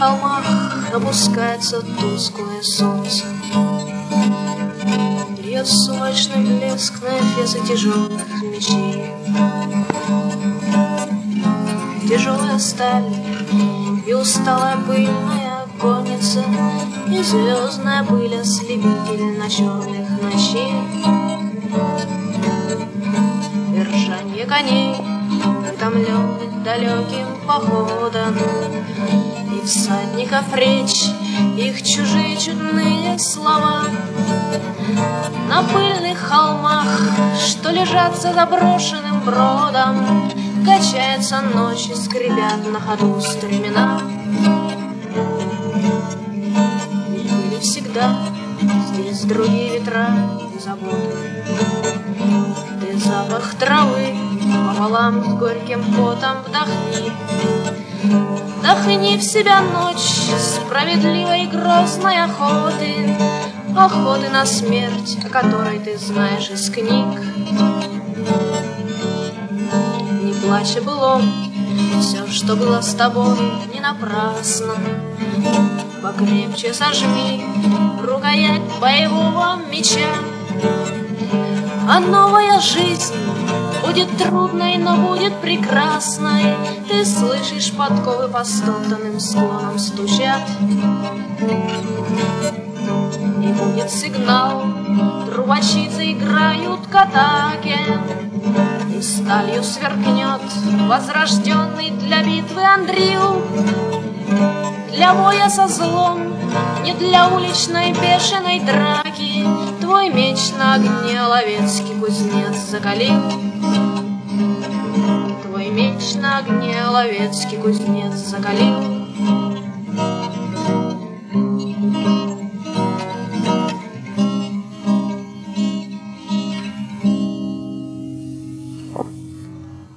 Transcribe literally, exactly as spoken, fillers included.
холмах опускается тусклое солнце, льет сумрачный блеск на эфесы тяжелых мечей. Тяжелая сталь и усталая пыльная конница, и звездная пыль ослепитель на черных ночей. И ржанье коней, утомленных далеким походом, и всадников речь, их чужие чудные слова. На пыльных холмах, что лежат за заброшенным бродом, качается ночь и скребят на ходу стремена. Ведь были всегда здесь другие ветра и заботы. Ты запах травы пополам с горьким потом вдохни. Вдохни в себя ночь справедливой и грозной охоты, охоты на смерть, о которой ты знаешь из книг. Не плачь о былом, все, что было с тобой, не напрасно. Покрепче сожми рукоять боевого меча. А новая жизнь будет трудной, но будет прекрасной. Ты слышишь, подковы по стоптанным склонам стучат. И будет сигнал, трубачи заиграют к атаке, и сталью сверкнет возрожденный для битвы Андрил. Для боя со злом, не для уличной бешеной драки, твой меч на огне Ловецкий кузнец закалил. Твой меч на огне Ловецкий кузнец закалил.